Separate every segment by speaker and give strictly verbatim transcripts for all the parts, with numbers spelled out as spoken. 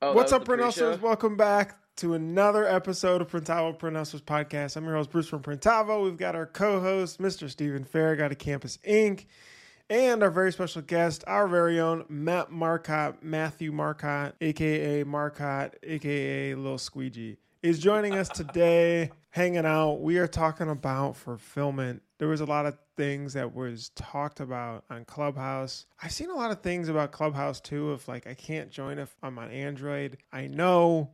Speaker 1: Oh,
Speaker 2: What's
Speaker 1: that was
Speaker 2: up,
Speaker 1: the
Speaker 2: Print
Speaker 1: pre-show?
Speaker 2: Hustlers? Welcome back to another episode of Printavo Print Hustlers podcast. I'm your host, Bruce from Printavo. We've got our co-host, Mister Stephen Fair, got a Campus Incorporated, and our very special guest, our very own Matt Marcotte, Matthew Marcotte, aka Marcotte, aka Lil Squeegee, is joining us today, hanging out. We are talking about fulfillment. There was a lot of things that was talked about on Clubhouse. I've seen a lot of things about Clubhouse too, if like I can't join if I'm on Android. I know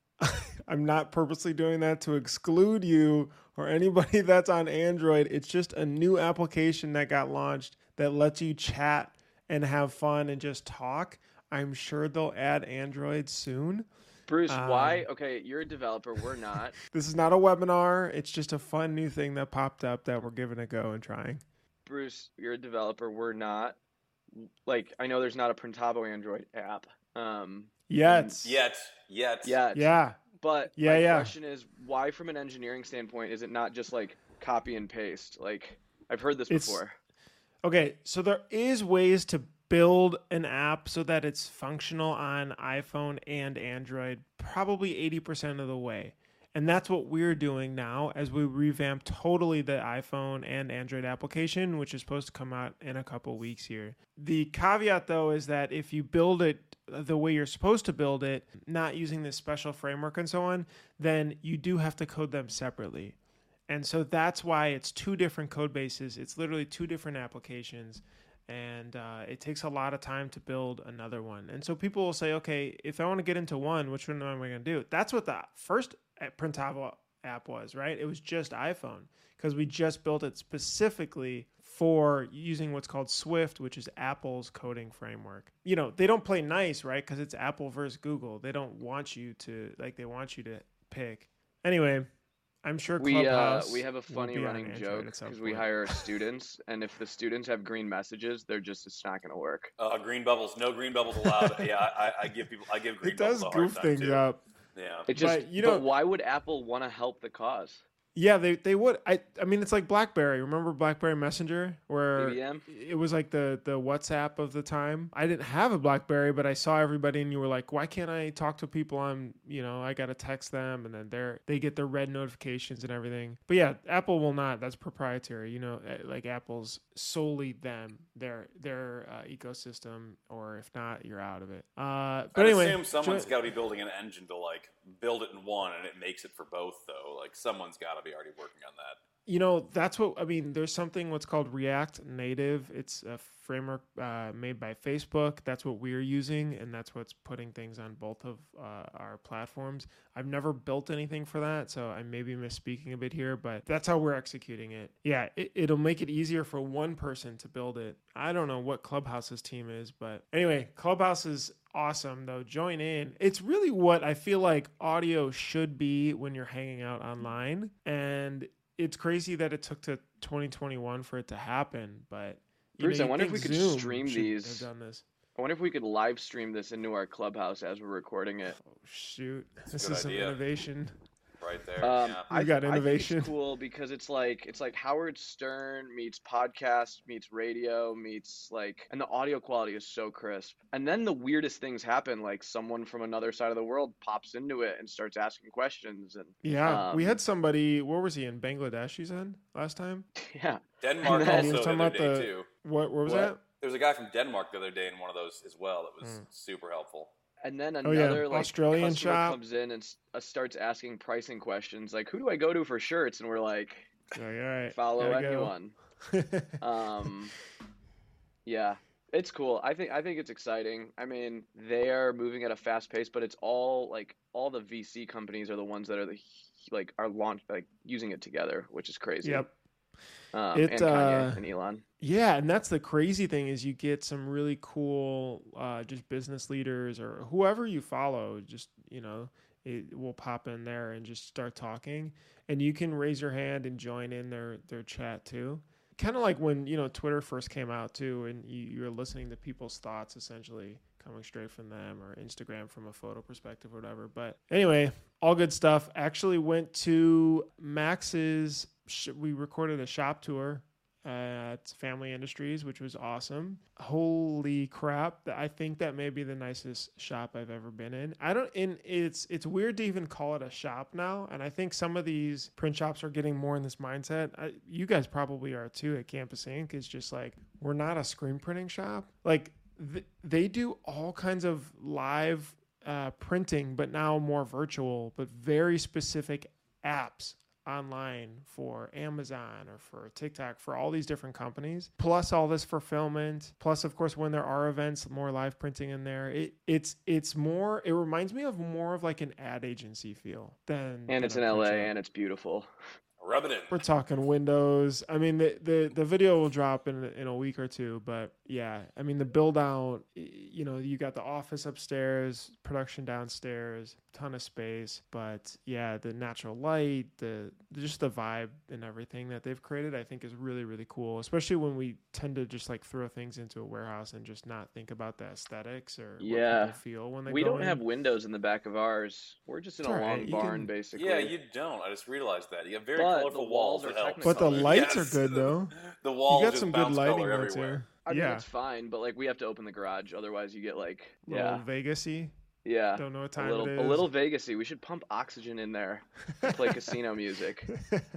Speaker 2: I'm not purposely doing that to exclude you or anybody that's on Android. It's just a new application that got launched that lets you chat and have fun and just talk. I'm sure they'll add Android soon.
Speaker 1: Bruce,
Speaker 2: Um,
Speaker 1: why? Okay, you're a developer. We're not.
Speaker 2: This is not a webinar. It's just a fun new thing that popped up that we're giving a go and trying.
Speaker 1: Bruce, you're a developer. We're not. Like, I know there's not a Printavo Android app. Um,
Speaker 2: Yet.
Speaker 3: Yet, yet.
Speaker 1: yet.
Speaker 2: Yeah.
Speaker 1: But
Speaker 2: Yeah,
Speaker 1: my
Speaker 2: yeah.
Speaker 1: question is, why from an engineering standpoint is it not just like copy and paste? Like, I've heard this
Speaker 2: It's-
Speaker 1: before.
Speaker 2: Okay, so there is ways to build an app so that it's functional on iPhone and Android probably eighty percent of the way. And that's what we're doing now as we revamp totally the iPhone and Android application, which is supposed to come out in a couple weeks here. The caveat, though, is that if you build it the way you're supposed to build it, not using this special framework and so on, then you do have to code them separately. And so that's why it's two different code bases. It's literally two different applications. And uh, it takes a lot of time to build another one. And so people will say, okay, if I want to get into one, which one am I going to do? That's what the first Printavo app was, right? It was just iPhone because we just built it specifically for using what's called Swift, which is Apple's coding framework. You know, they don't play nice, right? Because it's Apple versus Google. They don't want you to, like, they want you to pick. Anyway, I'm sure
Speaker 1: We uh
Speaker 2: Clubhouse
Speaker 1: we have a
Speaker 2: will
Speaker 1: funny
Speaker 2: be on
Speaker 1: running
Speaker 2: Android
Speaker 1: joke
Speaker 2: at some
Speaker 1: because we
Speaker 2: point.
Speaker 1: hire students, and if the students have green messages, they're just it's not going to work.
Speaker 3: Uh, green bubbles, no green bubbles allowed. yeah, I, I give people, I give green
Speaker 2: It
Speaker 3: bubbles
Speaker 2: does
Speaker 3: a hard
Speaker 2: goof
Speaker 3: time
Speaker 2: things
Speaker 3: too.
Speaker 2: up.
Speaker 3: Yeah,
Speaker 1: It just,
Speaker 2: But, you
Speaker 1: but
Speaker 2: know-
Speaker 1: why would Apple want to help the cause?
Speaker 2: Yeah, they they would. I I mean, it's like BlackBerry. Remember BlackBerry Messenger, where
Speaker 1: B B M?
Speaker 2: it was like the the WhatsApp of the time. I didn't have a BlackBerry, but I saw everybody, and you were like, "Why can't I talk to people on? You know, I gotta text them, and then they're they get their red notifications and everything." But yeah, Apple will not. That's proprietary. You know, like Apple's solely them, their their uh, ecosystem, or if not, you're out of it. Uh, but
Speaker 3: I'd
Speaker 2: anyway,
Speaker 3: assume someone's
Speaker 2: jo-
Speaker 3: got to be building an engine to like build it in one, and it makes it for both. Though, like someone's got to be already working on that.
Speaker 2: You know, that's what I mean. There's something what's called React Native. It's a framework uh, made by Facebook. That's what we're using, and that's what's putting things on both of uh, our platforms. I've never built anything for that, so I may be misspeaking a bit here, but that's how we're executing it. Yeah, it, it'll make it easier for one person to build it. I don't know what Clubhouse's team is, but anyway, Clubhouse is awesome, though. Join in. It's really what I feel like audio should be when you're hanging out online, and it's crazy that it took to twenty twenty-one for it to happen, but you
Speaker 1: Bruce,
Speaker 2: know,
Speaker 1: I
Speaker 2: you'd
Speaker 1: wonder if
Speaker 2: think
Speaker 1: we could
Speaker 2: Zoom
Speaker 1: stream
Speaker 2: should
Speaker 1: these.
Speaker 2: have done this.
Speaker 1: I wonder if we could live stream this into our Clubhouse as we're recording it.
Speaker 2: Oh shoot,
Speaker 3: a
Speaker 2: this
Speaker 3: good
Speaker 2: is some
Speaker 3: idea.
Speaker 2: innovation.
Speaker 3: Right there.
Speaker 1: Um,
Speaker 3: yeah.
Speaker 1: I,
Speaker 2: We got
Speaker 1: I
Speaker 2: innovation.
Speaker 1: think it's cool because it's like it's like Howard Stern meets podcast meets radio meets like, and the audio quality is so crisp. And then the weirdest things happen, like someone from another side of the world pops into it and starts asking questions, and
Speaker 2: Yeah, we
Speaker 1: Um,
Speaker 2: had somebody. Where was he in Bangladesh? You said last time.
Speaker 1: yeah,
Speaker 3: Denmark
Speaker 1: And then-
Speaker 2: He was
Speaker 3: also the
Speaker 2: talking
Speaker 3: other
Speaker 2: about
Speaker 3: day
Speaker 2: the-
Speaker 3: too.
Speaker 2: What? Where was
Speaker 1: What?
Speaker 2: that?
Speaker 3: There was a guy from Denmark the other day in one of those as well. That was
Speaker 2: Mm.
Speaker 3: super helpful.
Speaker 1: and then
Speaker 2: Oh, yeah,
Speaker 1: another like
Speaker 2: Australian
Speaker 1: customer
Speaker 2: shop.
Speaker 1: comes in and s- uh, starts asking pricing questions, like who do I go to for shirts, and we're like,
Speaker 2: Like, all right,
Speaker 1: follow
Speaker 2: gotta go.
Speaker 1: anyone. Um, yeah, it's cool. I think I think it's exciting. I mean, they are moving at a fast pace, but it's all like all the V C companies are the ones that are the like are launched like using it together, which is crazy.
Speaker 2: Yep.
Speaker 1: Um,
Speaker 2: It,
Speaker 1: and Kanye
Speaker 2: uh,
Speaker 1: and Elon.
Speaker 2: Yeah, and that's the crazy thing is you get some really cool uh, just business leaders or whoever you follow, just, you know, it will pop in there and just start talking. And you can raise your hand and join in their, their chat too. Kind of like when, you know, Twitter first came out too, and you, you're listening to people's thoughts essentially coming straight from them, or Instagram from a photo perspective or whatever. But anyway, all good stuff. Actually went to Max's, sh- we recorded a shop tour at Family Industries, which was awesome. Holy crap. I think that may be the nicest shop I've ever been in. I don't, and it's, it's weird to even call it a shop now. And I think some of these print shops are getting more in this mindset. I, you guys probably are too at Campus Ink. It's just like, we're not a screen printing shop. Like th- they do all kinds of live uh, printing, but now more virtual, but very specific apps online for Amazon or for TikTok, for all these different companies, plus all this fulfillment, plus of course when there are events, more live printing in there. It it's it's more, it reminds me of more of like an ad agency feel than
Speaker 1: And
Speaker 2: than
Speaker 1: it's
Speaker 2: a
Speaker 1: in L A
Speaker 2: print shop.
Speaker 1: and it's beautiful.
Speaker 3: Rub it in.
Speaker 2: We're talking windows. I mean, the, the, the video will drop in in a week or two, but yeah, I mean, the build out, you know, you got the office upstairs, production downstairs, ton of space, but yeah, the natural light, the just the vibe and everything that they've created, I think is really, really cool, especially when we tend to just like throw things into a warehouse and just not think about the aesthetics or
Speaker 1: Yeah.
Speaker 2: what people feel when they
Speaker 1: We
Speaker 2: go
Speaker 1: don't
Speaker 2: in.
Speaker 1: have windows in the back of ours. We're just in
Speaker 2: It's
Speaker 1: a
Speaker 2: all right.
Speaker 1: long
Speaker 2: You
Speaker 1: barn,
Speaker 2: can-
Speaker 1: basically.
Speaker 3: Yeah, you don't. I just realized that. You have very
Speaker 1: But
Speaker 3: colorful
Speaker 1: the walls
Speaker 3: walls
Speaker 1: are
Speaker 3: that help.
Speaker 1: technical.
Speaker 2: But the lights
Speaker 3: Yes.
Speaker 2: are good though.
Speaker 3: The
Speaker 2: You
Speaker 3: walls
Speaker 2: got
Speaker 3: just
Speaker 2: some good
Speaker 3: bounce
Speaker 2: lighting
Speaker 3: color
Speaker 2: though
Speaker 3: everywhere.
Speaker 2: too.
Speaker 1: I mean,
Speaker 2: yeah,
Speaker 1: it's fine, but like we have to open the garage, otherwise you get like,
Speaker 2: little
Speaker 1: yeah,
Speaker 2: Vegas-y.
Speaker 1: yeah,
Speaker 2: Don't know what
Speaker 1: a
Speaker 2: time
Speaker 1: little,
Speaker 2: it
Speaker 1: a
Speaker 2: is.
Speaker 1: little Vegas-y. We should pump oxygen in there and play casino music.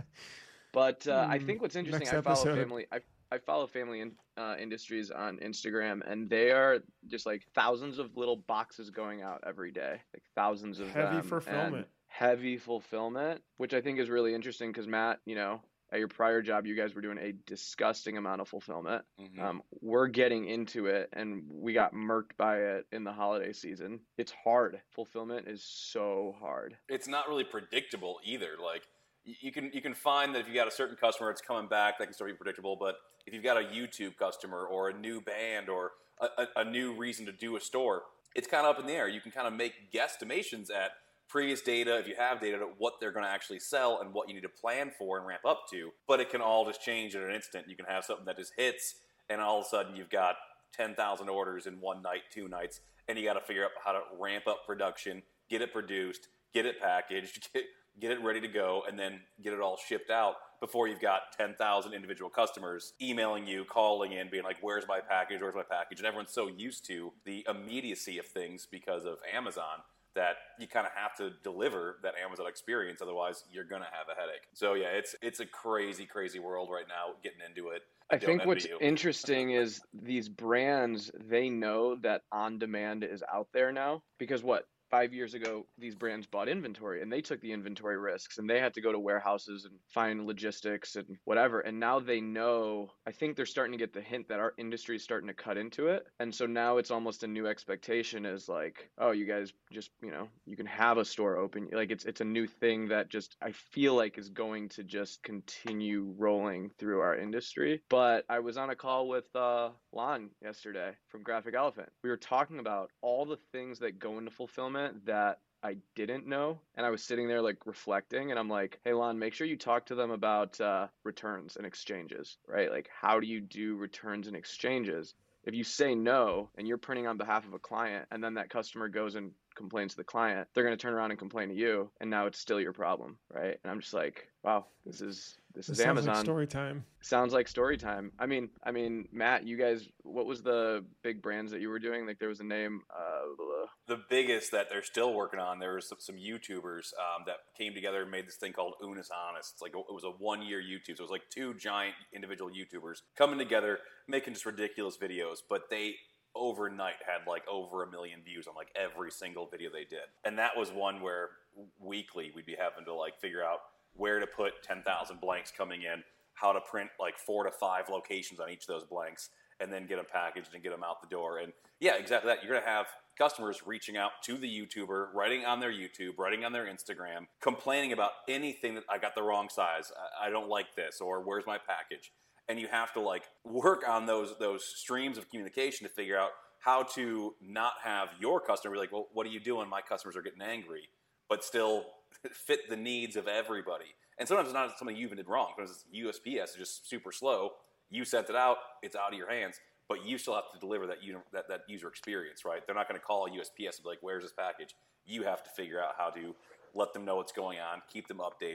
Speaker 1: But uh, I
Speaker 2: Hmm,
Speaker 1: think what's interesting,
Speaker 2: next
Speaker 1: I follow
Speaker 2: episode.
Speaker 1: family. I I follow Family in, uh, Industries on Instagram, and they are just like thousands of little boxes going out every day, like thousands of
Speaker 2: Heavy
Speaker 1: them,
Speaker 2: fulfillment.
Speaker 1: and heavy fulfillment, which I think is really interesting because Matt, you know, at your prior job, you guys were doing a disgusting amount of fulfillment.
Speaker 3: Mhm.
Speaker 1: Um, we're getting into it, and we got murked by it in the holiday season. It's hard. Fulfillment is so hard.
Speaker 3: It's not really predictable either. Like y- you can you can find that if you got a certain customer, it's coming back. That can still be predictable. But if you've got a YouTube customer or a new band or a, a, a new reason to do a store, it's kind of up in the air. You can kind of make guesstimations at previous data, if you have data, to what they're going to actually sell and what you need to plan for and ramp up to. But it can all just change in an instant. You can have something that just hits, and all of a sudden you've got ten thousand orders in one night, two nights, and you got to figure out how to ramp up production, get it produced, get it packaged, get, get it ready to go, and then get it all shipped out before you've got ten thousand individual customers emailing you, calling in, being like, where's my package, where's my package? And everyone's so used to the immediacy of things because of Amazon that you kind of have to deliver that Amazon experience, otherwise you're going to have a headache. So yeah, it's it's a crazy, crazy world right now, getting into it.
Speaker 1: I
Speaker 3: don't
Speaker 1: think
Speaker 3: envy
Speaker 1: what's
Speaker 3: you.
Speaker 1: interesting is these brands, they know that on demand is out there now because what? Five years ago, these brands bought inventory and they took the inventory risks and they had to go to warehouses and find logistics and whatever. And now they know, I think they're starting to get the hint that our industry is starting to cut into it. And so now it's almost a new expectation is like, oh, you guys just, you know, you can have a store open. Like it's, it's a new thing that just, I feel like is going to just continue rolling through our industry. But I was on a call with uh, Lon yesterday from Graphic Elephant. We were talking about all the things that go into fulfillment that I didn't know. And I was sitting there like reflecting and I'm like, hey, Lon, make sure you talk to them about uh, returns and exchanges, right? Like, how do you do returns and exchanges? If you say no and you're printing on behalf of a client and then that customer goes and complains to the client, they're going to turn around and complain to you. And now it's still your problem, right? And I'm just like, wow, this is this
Speaker 2: This
Speaker 1: is
Speaker 2: sounds
Speaker 1: Amazon.
Speaker 2: like story time.
Speaker 1: Sounds like story time. I mean, I mean, Matt, you guys, what was the big brands that you were doing? Like there was a name. Uh,
Speaker 3: The biggest that they're still working on, there was some, some YouTubers um, that came together and made this thing called Unis Honest. It's like a, it was a one-year YouTube. So it was like two giant individual YouTubers coming together, making just ridiculous videos. But they overnight had like over a million views on like every single video they did. And that was one where weekly we'd be having to like figure out where to put ten thousand blanks coming in, how to print like four to five locations on each of those blanks, and then get them packaged and get them out the door. And yeah, exactly that. You're going to have customers reaching out to the YouTuber, writing on their YouTube, writing on their Instagram, complaining about anything that I got the wrong size, I, I don't like this, or where's my package? And you have to like work on those those streams of communication to figure out how to not have your customer be like, well, what are you doing? My customers are getting angry, but still fit the needs of everybody. And sometimes it's not something you even did wrong. Because U S P S is just super slow. You sent it out, it's out of your hands, but you still have to deliver that, that, that user experience, right? They're not going to call U S P S and be like, where's this package? You have to figure out how to let them know what's going on, keep them updated.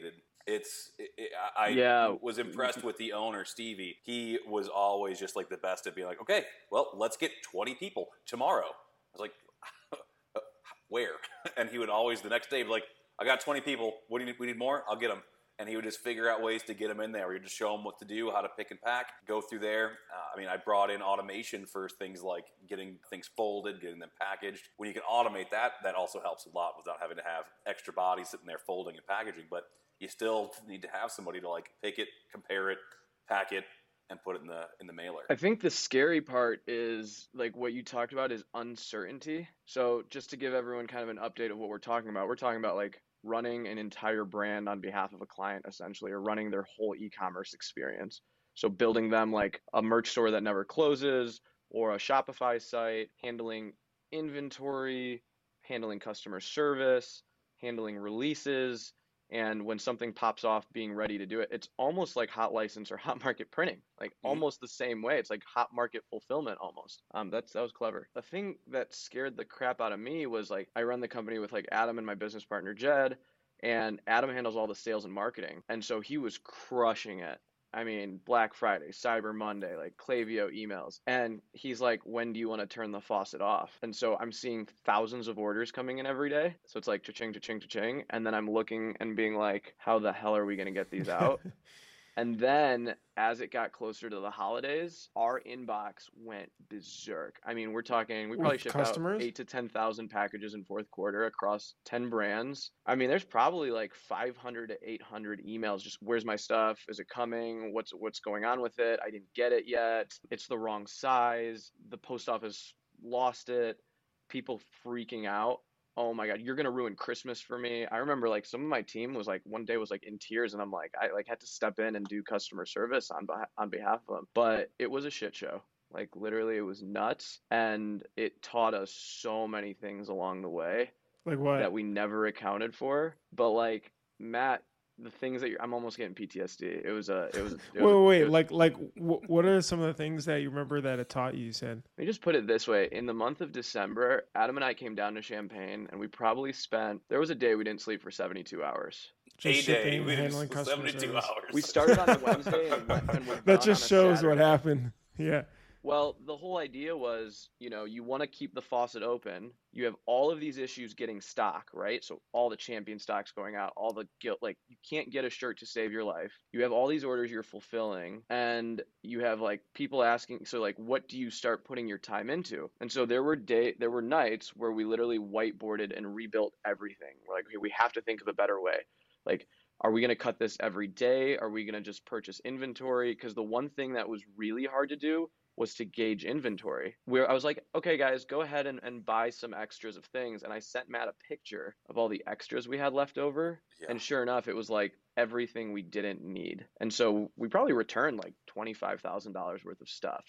Speaker 3: It's it, it, I
Speaker 1: Yeah.
Speaker 3: was impressed with the owner, Stevie. He was always just like the best at being like, okay, well, let's get twenty people tomorrow. I was like, where? And he would always the next day be like, I got twenty people. What do you need? We need more? I'll get them. And he would just figure out ways to get them in there. We'd just show them what to do, how to pick and pack, go through there. Uh, I mean, I brought in automation for things like getting things folded, getting them packaged. When you can automate that, that also helps a lot without having to have extra bodies sitting there folding and packaging. But you still need to have somebody to like pick it, compare it, pack it, and put it in the in the mailer.
Speaker 1: I think the scary part is like what you talked about is uncertainty. So just to give everyone kind of an update of what we're talking about, we're talking about like running an entire brand on behalf of a client essentially, or running their whole e-commerce experience. So building them like a merch store that never closes, or a Shopify site, handling inventory, handling customer service, handling releases, and when something pops off, being ready to do it. It's almost like hot license or hot market printing, like mm-hmm. almost the same way. It's like hot market fulfillment almost. Um, that's that was clever. The thing that scared the crap out of me was like I run the company with like Adam and my business partner Jed, and Adam handles all the sales and marketing, and so he was crushing it. I mean, Black Friday, Cyber Monday, like Klaviyo emails. And he's like, when do you want to turn the faucet off? And so I'm seeing thousands of orders coming in every day. So it's like cha-ching, cha-ching, cha-ching. And then I'm looking and being like, how the hell are we going to get these out? And then as it got closer to the holidays, our inbox went berserk. I mean, we're talking, we probably
Speaker 2: With
Speaker 1: shipped
Speaker 2: customers?
Speaker 1: out eight to ten thousand packages in fourth quarter across ten brands. I mean, there's probably like five hundred to eight hundred emails. Just where's my stuff? Is it coming? What's what's going on with it? I didn't get it yet. It's the wrong size. The post office lost it. People freaking out. Oh my God, you're going to ruin Christmas for me. I remember like some of my team was like, one day was like in tears, and I'm like, I like had to step in and do customer service on, on behalf of them. But it was a shit show. Like literally it was nuts. And it taught us so many things along the way.
Speaker 2: Like what?
Speaker 1: That we never accounted for. But like Matt, the things that you're, I'm almost getting P T S D. It was a, it was. It
Speaker 2: wait,
Speaker 1: was,
Speaker 2: wait,
Speaker 1: it was,
Speaker 2: like, like, w- what are some of the things that you remember that it taught you? You said.
Speaker 1: Let me just put it this way: in the month of December, Adam and I came down to Champaign, and we probably spent. There was a day we didn't sleep for seventy-two hours.
Speaker 2: Just
Speaker 3: a day,
Speaker 2: shipping,
Speaker 3: we
Speaker 2: handling
Speaker 3: didn't
Speaker 2: customer
Speaker 3: seventy-two
Speaker 2: service.
Speaker 3: hours.
Speaker 1: We started on a Wednesday, and, went, and we're
Speaker 2: That
Speaker 1: done
Speaker 2: just
Speaker 1: on a
Speaker 2: shows
Speaker 1: Saturday.
Speaker 2: what happened. Yeah.
Speaker 1: Well, the whole idea was, you know, you want to keep the faucet open. You have all of these issues getting stock, right? So all the champion stocks going out, all the guilt, like you can't get a shirt to save your life. You have all these orders you're fulfilling, and you have like people asking, so like, what do you start putting your time into? And so there were day, there were nights where we literally whiteboarded and rebuilt everything. We're like, okay, we have to think of a better way. Like, are we going to cut this every day? Are we going to just purchase inventory? Because the one thing that was really hard to do was to gauge inventory. Where I was like, okay, guys, go ahead and, and buy some extras of things. And I sent Matt a picture of all the extras we had left over. Yeah. And sure enough, it was like everything we didn't need. And so we probably returned like twenty-five thousand dollars worth of stuff.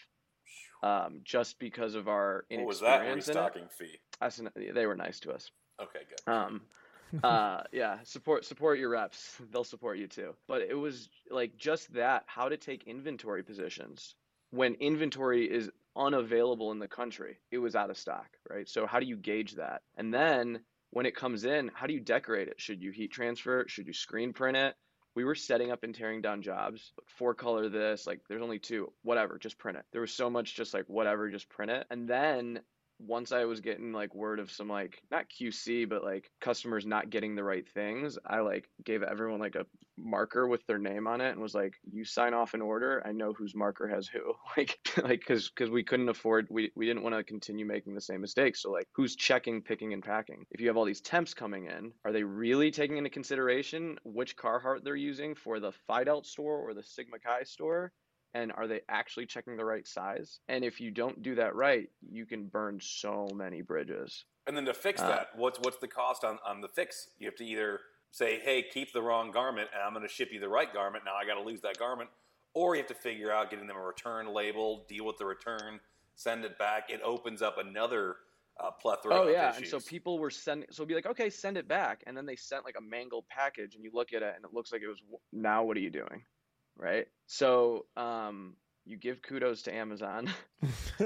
Speaker 1: Um, just because of our inexperience.
Speaker 3: What was that restocking fee?
Speaker 1: That's, they were nice to us.
Speaker 3: Okay, good.
Speaker 1: Um, uh, yeah, support support your reps. They'll support you too. But it was like just that, how to take inventory positions when inventory is unavailable in the country. It was out of stock, right? So how do you gauge that? And then when it comes in, how do you decorate it? Should you heat transfer it? Should you screen print it? We were setting up and tearing down jobs, four color this, like there's only two, whatever, just print it. There was so much just like whatever, just print it. And then once I was getting like word of some like not Q C but like customers not getting the right things, I like gave everyone like a marker with their name on it and was like, you sign off an order, I know whose marker has who. like like because because we couldn't afford, we, we didn't want to continue making the same mistakes. So like, who's checking, picking, and packing? If you have all these temps coming in, are they really taking into consideration which Carhartt they're using for the Fidelt store or the Sigma Chi store? And are they actually checking the right size? And if you don't do that right, you can burn so many bridges.
Speaker 3: And then to fix
Speaker 1: uh,
Speaker 3: that, what's what's the cost on, on the fix? You have to either say, hey, keep the wrong garment, and I'm going to ship you the right garment. Now I got to lose that garment. Or you have to figure out getting them a return label, deal with the return, send it back. It opens up another uh, plethora
Speaker 1: oh,
Speaker 3: of
Speaker 1: yeah.
Speaker 3: issues.
Speaker 1: And so people were sending, so it'd be like, okay, send it back. And then they sent like a mangled package, and you look at it, and it looks like it was, now what are you doing? Right. So, um, you give kudos to Amazon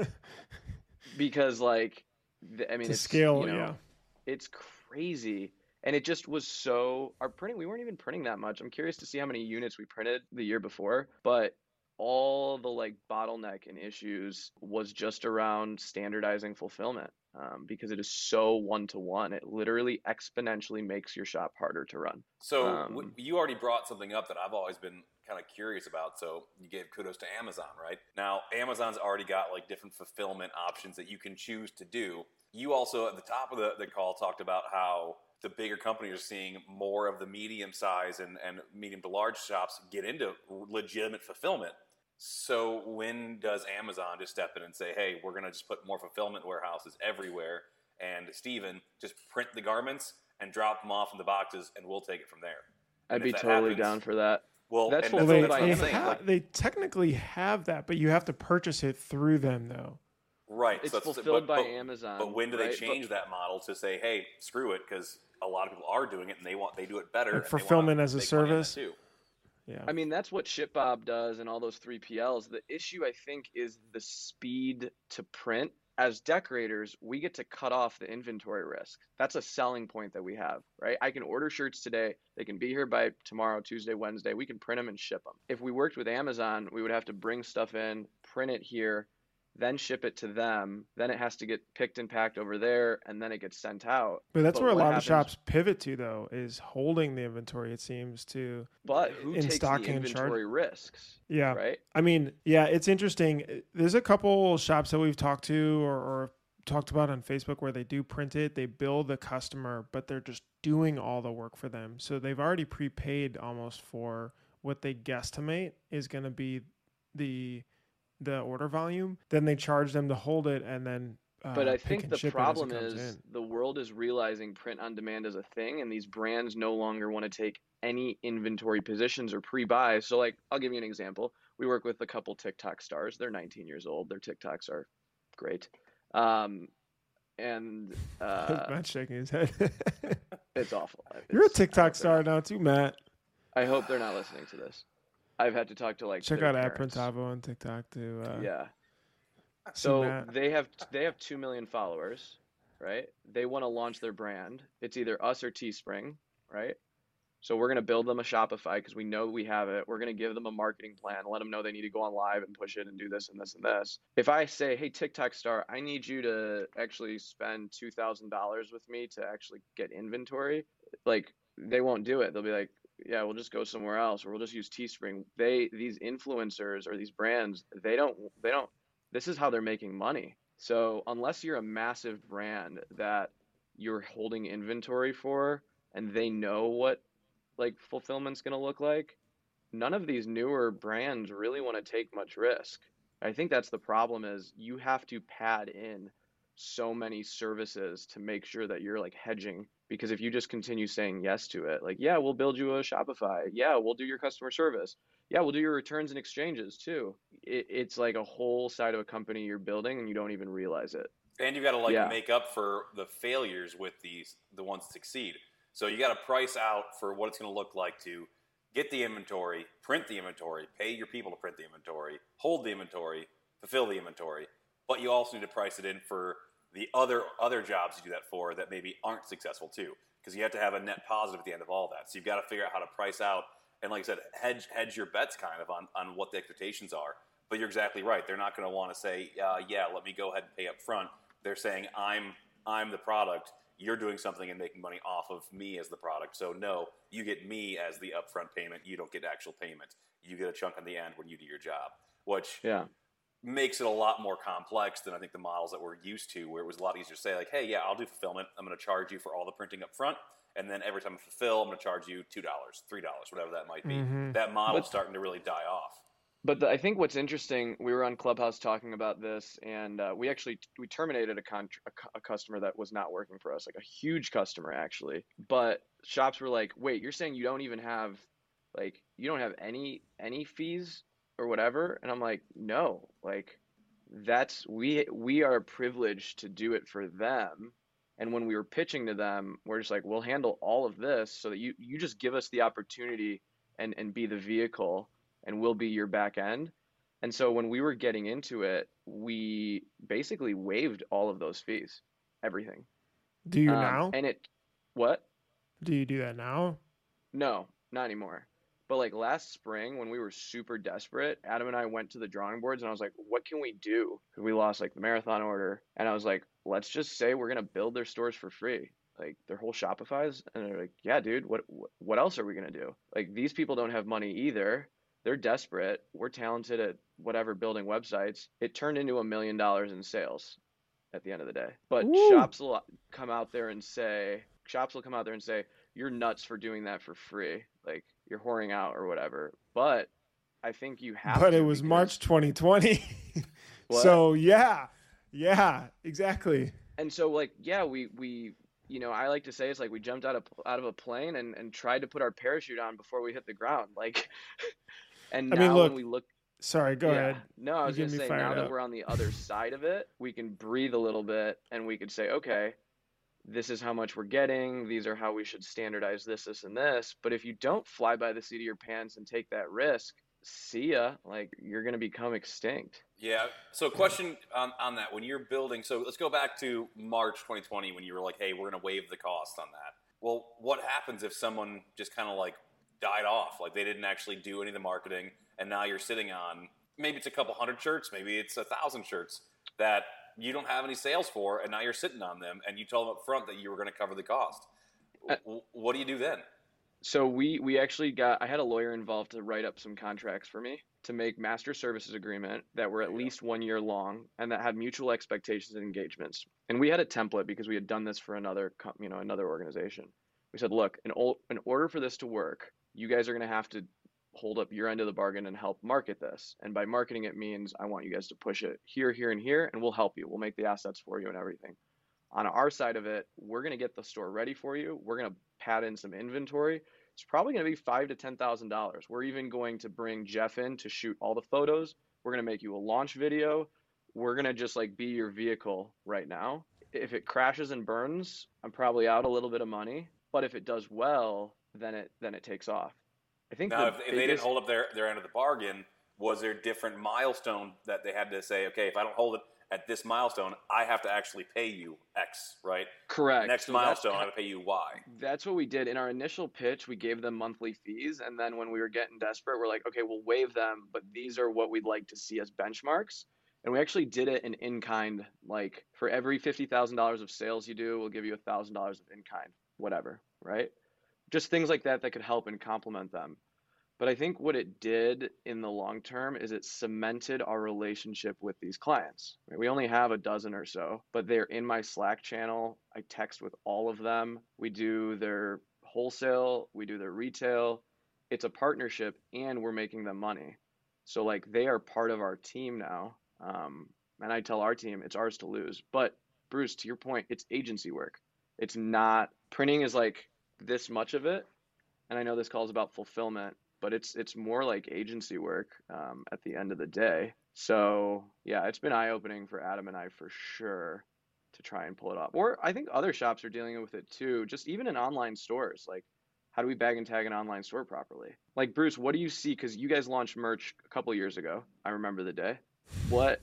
Speaker 1: because like, the, I mean,
Speaker 2: to
Speaker 1: it's
Speaker 2: scale,
Speaker 1: you know,
Speaker 2: yeah,
Speaker 1: it's crazy And it just was so, our printing, we weren't even printing that much. I'm curious to see how many units we printed the year before, but all the like bottleneck and issues was just around standardizing fulfillment, um, because it is so one to one. It literally exponentially makes your shop harder to run.
Speaker 3: So w-
Speaker 1: Um,
Speaker 3: you already brought something up that I've always been kind of curious about. So you gave kudos to Amazon, right? Now Amazon's already got like different fulfillment options that you can choose to do. You also at the top of the, the call talked about how the bigger companies are seeing more of the medium size and, and medium to large shops get into legitimate fulfillment. So when does Amazon just step in and say, hey, we're going to just put more fulfillment warehouses everywhere, and Steven, just print the garments and drop them off in the boxes, and we'll take it from there?
Speaker 1: I'd
Speaker 3: And
Speaker 1: be
Speaker 3: if that
Speaker 1: totally
Speaker 3: happens-
Speaker 1: down for that.
Speaker 3: Well,
Speaker 1: That's
Speaker 3: and
Speaker 2: Well,
Speaker 1: fulfilled
Speaker 2: they,
Speaker 1: by
Speaker 2: they,
Speaker 3: that's what I'm saying.
Speaker 2: ha-
Speaker 3: Like,
Speaker 2: they technically have that, but you have to purchase it through them, though.
Speaker 3: right.
Speaker 1: It's
Speaker 3: so that's-
Speaker 1: fulfilled
Speaker 3: but,
Speaker 1: by
Speaker 3: but,
Speaker 1: Amazon.
Speaker 3: But when do they
Speaker 1: right?
Speaker 3: change
Speaker 1: But,
Speaker 3: that model to say, hey, screw it, because a lot of people are doing it and they want they do it better.
Speaker 2: Like
Speaker 3: and they wanna
Speaker 2: fulfillment as a
Speaker 3: make money on that
Speaker 2: service?
Speaker 3: too.
Speaker 2: Yeah.
Speaker 1: I mean, that's what ShipBob does and all those three P Ls. The issue, I think, is the speed to print. As decorators, we get to cut off the inventory risk. That's a selling point that we have, right? I can order shirts today. They can be here by tomorrow, Tuesday, Wednesday. We can print them and ship them. If we worked with Amazon, we would have to bring stuff in, print it here, then ship it to them. Then it has to get picked and packed over there, and then it gets sent out.
Speaker 2: But that's
Speaker 1: But
Speaker 2: where a
Speaker 1: what
Speaker 2: lot
Speaker 1: happens-
Speaker 2: of shops pivot to, though, is holding the inventory, it seems, to.
Speaker 1: But who
Speaker 2: in
Speaker 1: takes the
Speaker 2: stocking and charge-
Speaker 1: inventory risks,
Speaker 2: Yeah.
Speaker 1: right?
Speaker 2: I mean, yeah, it's interesting. There's a couple shops that we've talked to or, or talked about on Facebook where they do print it, they bill the customer, but they're just doing all the work for them. So they've already prepaid almost for what they guesstimate is going to be the the order volume. Then they charge them to hold it, and then uh,
Speaker 1: But I
Speaker 2: pick
Speaker 1: think
Speaker 2: and
Speaker 1: the
Speaker 2: ship it as it
Speaker 1: problem
Speaker 2: comes
Speaker 1: is
Speaker 2: in.
Speaker 1: the world is realizing print on demand is a thing, and these brands no longer want to take any inventory positions or pre-buy. So, like, I'll give you an example. We work with a couple TikTok stars. They're nineteen years old. Their TikToks are great. Um, and uh,
Speaker 2: Matt's shaking his head.
Speaker 1: it's awful.
Speaker 2: You're a
Speaker 1: It's- I
Speaker 2: TikTok
Speaker 1: hope they're
Speaker 2: star
Speaker 1: not-
Speaker 2: now too, Matt.
Speaker 1: I hope they're not listening to this. I've had to talk to like
Speaker 2: Check
Speaker 1: their
Speaker 2: out at
Speaker 1: parents.
Speaker 2: Printavo on TikTok to uh,
Speaker 1: Yeah.
Speaker 2: see
Speaker 1: So
Speaker 2: Matt.
Speaker 1: they have they have two million followers, right? They want to launch their brand. It's either us or Teespring, right? So we're gonna build them a Shopify because we know we have it. We're gonna give them a marketing plan, let them know they need to go on live and push it and do this and this and this. If I say, hey, TikTok star, I need you to actually spend two thousand dollars with me to actually get inventory, like they won't do it. They'll be like, yeah, we'll just go somewhere else, or we'll just use Teespring. They these influencers or these brands, they don't they don't. This is how they're making money. So unless you're a massive brand that you're holding inventory for, and they know what like fulfillment's going to look like, none of these newer brands really want to take much risk. I think that's the problem, is you have to pad in so many services to make sure that you're like hedging, because if you just continue saying yes to it, like, yeah, we'll build you a Shopify, yeah, we'll do your customer service, yeah, we'll do your returns and exchanges too, it, it's like a whole side of a company you're building and you don't even realize it.
Speaker 3: And you've got to like
Speaker 1: Yeah.
Speaker 3: make up for the failures with these the ones that succeed. So you got to price out for what it's going to look like to get the inventory, print the inventory, pay your people to print the inventory, hold the inventory, fulfill the inventory. But you also need to price it in for the other other jobs you do that for that maybe aren't successful too, because you have to have a net positive at the end of all that. So you've got to figure out how to price out and, like I said, hedge hedge your bets kind of on on what the expectations are. But you're exactly right. They're not going to want to say, uh, yeah, let me go ahead and pay up front. They're saying, I'm I'm the product. You're doing something and making money off of me as the product. So no, you get me as the upfront payment. You don't get actual payment. You get a chunk on the end when you do your job, which
Speaker 1: Yeah.
Speaker 3: makes it a lot more complex than I think the models that we're used to, where it was a lot easier to say, like, hey, yeah, I'll do fulfillment. I'm going to charge you for all the printing up front. And then every time I fulfill, I'm going to charge you two dollars, three dollars, whatever that might be.
Speaker 2: Mhm.
Speaker 3: That model's
Speaker 1: But-
Speaker 3: starting to really die off.
Speaker 1: But the, I think what's interesting, we were on Clubhouse talking about this, and uh, we actually we terminated a, con- a, cu- a customer that was not working for us, like a huge customer actually. But shops were like, "Wait, you're saying you don't even have, like, you don't have any any fees or whatever?" And I'm like, "No, like, that's we we are privileged to do it for them." And when we were pitching to them, we're just like, "We'll handle all of this so that you you just give us the opportunity and and be the vehicle, and we'll be your back end." And so when we were getting into it, we basically waived all of those fees, everything.
Speaker 2: Do you
Speaker 1: Um,
Speaker 2: now?
Speaker 1: And it, what?
Speaker 2: Do you do that now?
Speaker 1: No, not anymore. But like last spring when we were super desperate, Adam and I went to the drawing boards and I was like, what can we do? Because we lost like the marathon order. And I was like, let's just say we're gonna build their stores for free. Like their whole Shopify's. And they're like, yeah, dude, what what else are we gonna do? Like these people don't have money either. They're desperate. We're talented at whatever building websites. It turned into a million dollars in sales at the end of the day. But
Speaker 2: Woo!
Speaker 1: shops will come out there and say, shops will come out there and say, you're nuts for doing that for free. Like you're whoring out or whatever. But I think you have
Speaker 2: But
Speaker 1: to
Speaker 2: it was
Speaker 1: because-
Speaker 2: March twenty twenty.
Speaker 1: What?
Speaker 2: So yeah, yeah, exactly.
Speaker 1: And so like, yeah, we, we, you know, I like to say it's like we jumped out of, out of a plane and, and tried to put our parachute on before we hit the ground. Like, and
Speaker 2: I
Speaker 1: now
Speaker 2: mean, look,
Speaker 1: when we look,
Speaker 2: Sorry, go
Speaker 1: yeah,
Speaker 2: ahead.
Speaker 1: no, I was
Speaker 2: You're
Speaker 1: going to
Speaker 2: getting
Speaker 1: say
Speaker 2: me
Speaker 1: now
Speaker 2: fired
Speaker 1: that
Speaker 2: up.
Speaker 1: we're on the other side of it, we can breathe a little bit and we could say, okay, this is how much we're getting. These are how we should standardize this, this, and this. But if you don't fly by the seat of your pants and take that risk, see ya. Like you're going to become extinct.
Speaker 3: Yeah. So, question on, on that: when you're building, so let's go back to March twenty twenty when you were like, "Hey, we're going to waive the cost on that." Well, what happens if someone just kind of like died off, like they didn't actually do any of the marketing, and now you're sitting on maybe it's a couple hundred shirts, maybe it's a thousand shirts that you don't have any sales for, and now you're sitting on them, and you told them up front that you were going to cover the cost.
Speaker 1: Uh,
Speaker 3: What do you do then?
Speaker 1: So we we actually got I had a lawyer involved to write up some contracts for me to make master services agreement that were at least one year long and that had mutual expectations and engagements. And we had a template because we had done this for another co- you know another organization. We said, look, in, ol- in order for this to work, you guys are going to have to hold up your end of the bargain and help market this. And by marketing it means I want you guys to push it here, here, and here, and we'll help you. We'll make the assets for you and everything. On our side of it, we're going to get the store ready for you. We're going to pad in some inventory. It's probably going to be five to ten thousand dollars. We're even going to bring Jeff in to shoot all the photos. We're going to make you a launch video. We're going to just like be your vehicle right now. If it crashes and burns, I'm probably out a little bit of money. But if it does well, then it then it takes off. I think
Speaker 3: Now,
Speaker 1: the
Speaker 3: if, if they
Speaker 1: biggest-
Speaker 3: didn't hold up their, their end of the bargain, was there different milestone that they had to say, okay, if I don't hold it at this milestone, I have to actually pay you X, right?
Speaker 1: correct.
Speaker 3: Next
Speaker 1: So that's
Speaker 3: milestone, I
Speaker 1: ki-
Speaker 3: have to pay you Y.
Speaker 1: That's what we did in our initial pitch. We gave them monthly fees, and then when we were getting desperate, we're like, okay, we'll waive them, but these are what we'd like to see as benchmarks. And we actually did it in in kind. Like for every fifty thousand dollars of sales you do, we'll give you a thousand dollars of in kind, whatever, right? Just things like that that could help and complement them. But I think what it did in the long term is it cemented our relationship with these clients. Right? We only have a dozen or so, but they're in my Slack channel. I text with all of them. We do their wholesale, we do their retail. It's a partnership and we're making them money. So like they are part of our team now. Um, and I tell our team it's ours to lose. But Bruce, to your point, it's agency work. It's not printing is like this much of it. And I know this call is about fulfillment, but it's it's more like agency work um, at the end of the day. So yeah, it's been eye-opening for Adam and I for sure to try and pull it off. Or I think other shops are dealing with it too, just even in online stores. Like, how do we bag and tag an online store properly? Like, Bruce, what do you see? Because you guys launched merch a couple years ago. I remember the day. What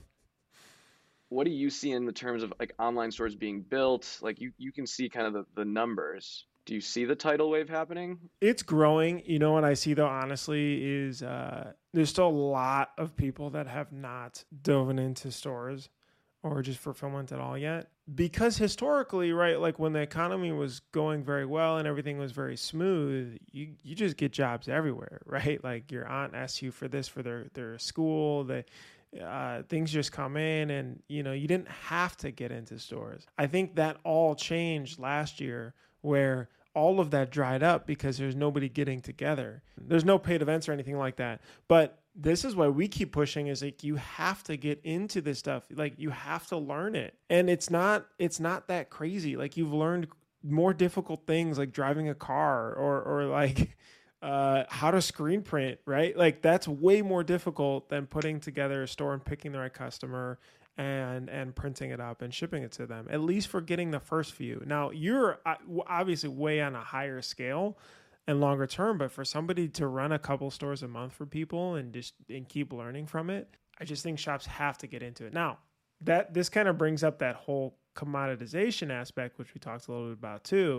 Speaker 1: what do you see in the terms of like online stores being built? Like you, you can see kind of the, the numbers. Do you see the tidal wave happening?
Speaker 2: It's growing. You know what I see though, honestly, is uh, there's still a lot of people that have not dove into stores or just fulfillment at all yet. Because historically, right, like when the economy was going very well and everything was very smooth, you you just get jobs everywhere, right? Like your aunt asks you for this for their, their school, they uh, things just come in and, you know, you didn't have to get into stores. I think that all changed last year where all of that dried up because there's nobody getting together. There's no paid events or anything like that. But this is why we keep pushing is like, you have to get into this stuff. Like you have to learn it. And it's not, it's not that crazy. Like you've learned more difficult things like driving a car or, or like uh, how to screen print, right? Like that's way more difficult than putting together a store and picking the right customer and and printing it up and shipping it to them, at least for getting the first few. Now, you're obviously way on a higher scale and longer term, but for somebody to run a couple stores a month for people and just and keep learning from it, I just think shops have to get into it. Now, that this kind of brings up that whole commoditization aspect, which we talked a little bit about too,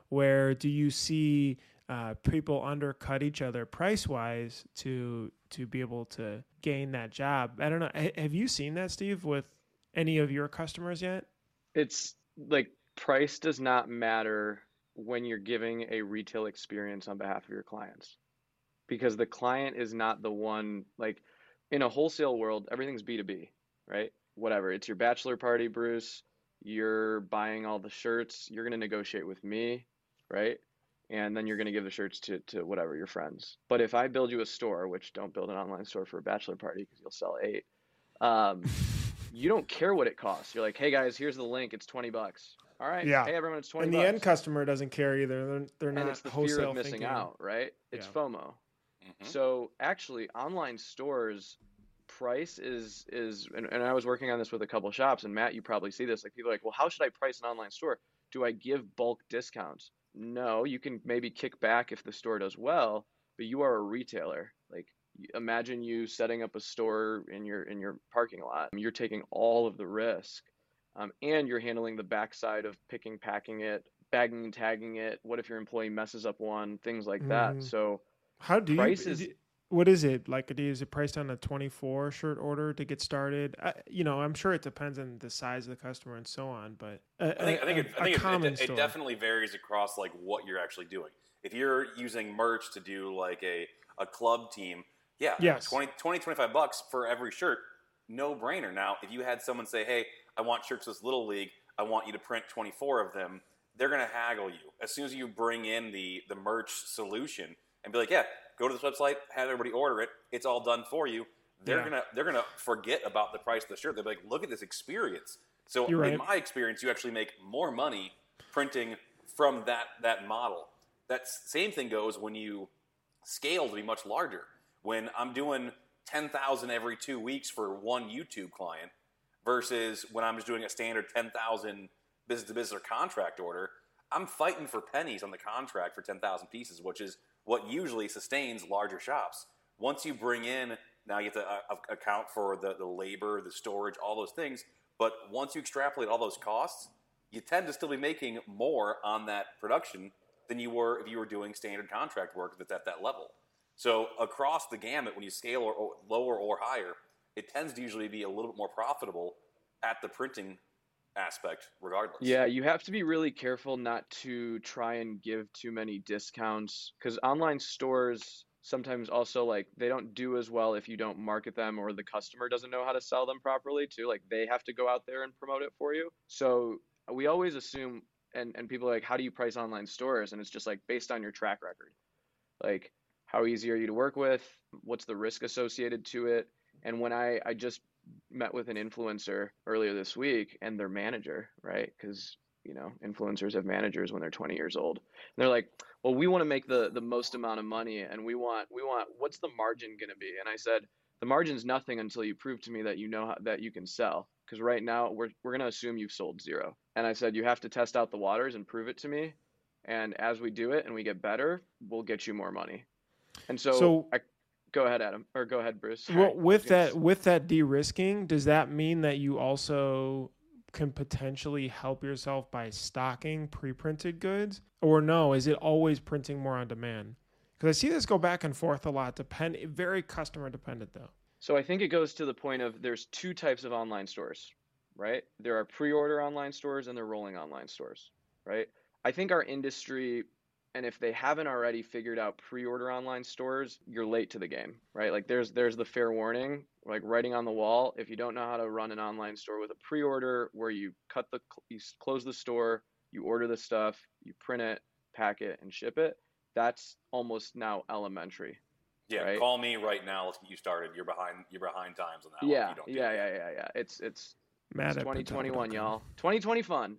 Speaker 2: where do you see uh, people undercut each other price wise to to be able to gain that job? I don't know. H- have you seen that, Steve, with any of your customers yet?
Speaker 1: It's like price does not matter when you're giving a retail experience on behalf of your clients, because the client is not the one. Like in a wholesale world, everything's B two B, right? Whatever. It's your bachelor party, Bruce. You're buying all the shirts. You're going to negotiate with me, right? And then you're going to give the shirts to, to whatever, your friends. But if I build you a store, which don't build an online store for a bachelor party because you'll sell eight, um, you don't care what it costs. You're like, hey guys, here's the link. It's twenty bucks. All right.
Speaker 2: Yeah.
Speaker 1: Hey everyone, it's twenty
Speaker 2: And the
Speaker 1: bucks.
Speaker 2: end customer doesn't care either. They're, they're
Speaker 1: And
Speaker 2: not
Speaker 1: it's the fear
Speaker 2: wholesale
Speaker 1: of missing
Speaker 2: thinking.
Speaker 1: out, right? It's
Speaker 2: Yeah.
Speaker 1: FOMO.
Speaker 3: Mhm.
Speaker 1: So actually, online stores price is is and, and I was working on this with a couple shops, and Matt, you probably see this. Like people are like, well, how should I price an online store? Do I give bulk discounts? No, you can maybe kick back if the store does well, but you are a retailer. Like y- imagine you setting up a store in your in your parking lot. You're taking all of the risk, um, and you're handling the backside of picking, packing it, bagging and tagging it. What if your employee messes up one? Things like that.
Speaker 2: Mhm.
Speaker 1: So
Speaker 2: How do you?
Speaker 1: price is
Speaker 2: d- What is it like? Is it priced on a twenty-four shirt order to get started? I, you know, I'm sure it depends on the size of the customer and so on. But a,
Speaker 3: I think I think,
Speaker 2: a,
Speaker 3: it, I
Speaker 2: a
Speaker 3: think it,
Speaker 2: common
Speaker 3: it, it
Speaker 2: store.
Speaker 3: definitely varies across like what you're actually doing. If you're using merch to do like a, a club team, yeah,
Speaker 2: Yes.
Speaker 3: twenty, twenty, twenty-five bucks for every shirt, no brainer. Now, if you had someone say, hey, I want shirts this little league, I want you to print twenty-four of them, they're going to haggle you. As soon as you bring in the, the merch solution and be like, yeah, go to this website, have everybody order it, it's all done for you. They're
Speaker 2: Yeah.
Speaker 3: gonna they're gonna forget about the price of the shirt. They'll be like, look at this experience. So
Speaker 2: You're
Speaker 3: in
Speaker 2: right.
Speaker 3: my experience, you actually make more money printing from that that model. That s- same thing goes when you scale to be much larger. When I'm doing ten thousand every two weeks for one YouTube client versus when I'm just doing a standard ten thousand business to business or contract order, I'm fighting for pennies on the contract for ten thousand pieces, which is what usually sustains larger shops. Once you bring in, now you have to uh, account for the, the labor, the storage, all those things. But once you extrapolate all those costs, you tend to still be making more on that production than you were if you were doing standard contract work that's at that level. So across the gamut, when you scale or, or lower or higher, it tends to usually be a little bit more profitable at the printing aspect regardless.
Speaker 1: Yeah, you have to be really careful not to try and give too many discounts, because online stores sometimes also like they don't do as well if you don't market them, or the customer doesn't know how to sell them properly too. Like they have to go out there and promote it for you. So we always assume, and and people are like, how do you price online stores? And it's just like based on your track record. Like how easy are you to work with? What's the risk associated to it? And when I I just met with an influencer earlier this week and their manager, right? Because you know, influencers have managers when they're twenty years old. And they're like, "Well, we want to make the the most amount of money, and we want we want what's the margin going to be?" And I said, "The margin's nothing until you prove to me that you know how, that you can sell. Because right now we're we're going to assume you've sold zero." And I said, "You have to test out the waters and prove it to me. And as we do it and we get better, we'll get you more money." And so,
Speaker 2: So-
Speaker 1: I go ahead, Adam, or go ahead, Bruce. Sorry.
Speaker 2: Well,
Speaker 1: I was
Speaker 2: with
Speaker 1: gonna
Speaker 2: that
Speaker 1: s-
Speaker 2: with that de-risking, does that mean that you also can potentially help yourself by stocking pre-printed goods, or no? Is it always printing more on demand? Because I see this go back and forth a lot. Depend very customer dependent though.
Speaker 1: So I think it goes to the point of there's two types of online stores, right? There are pre-order online stores and there are rolling online stores, right? I think our industry, and if they haven't already figured out pre-order online stores, you're late to the game, right? Like there's there's the fair warning, like writing on the wall. If you don't know how to run an online store with a pre-order where you cut the you s- close the store, you order the stuff, you print it, pack it, and ship it, that's almost now elementary.
Speaker 3: Yeah,
Speaker 1: Right.
Speaker 3: call me right now. Let's get you started. You're behind. You're behind times on that one.
Speaker 1: Yeah,
Speaker 3: If you don't do
Speaker 1: yeah,
Speaker 3: it.
Speaker 1: yeah, yeah, yeah. It's it's
Speaker 2: Mad
Speaker 1: it's
Speaker 2: at
Speaker 1: twenty twenty-one,
Speaker 2: Printable dot com.
Speaker 1: y'all. twenty twenty fun.